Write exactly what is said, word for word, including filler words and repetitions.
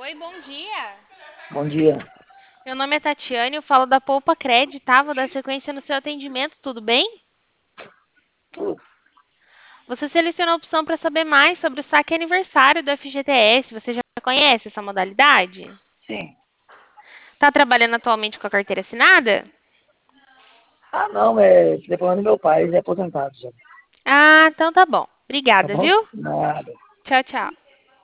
Oi, bom dia. Bom dia. Meu nome é Tatiane, eu falo da Poupa Cred, tá? Vou dar sequência no seu atendimento, tudo bem? Tudo. Você selecionou a opção para saber mais sobre o saque aniversário do F G T S. Você já conhece essa modalidade? Sim. Está trabalhando atualmente com a carteira assinada? Ah, não, é telefone do meu pai, ele é aposentado já. Ah, então tá bom. Tá Obrigada, bom? viu? Nada. Tchau, tchau.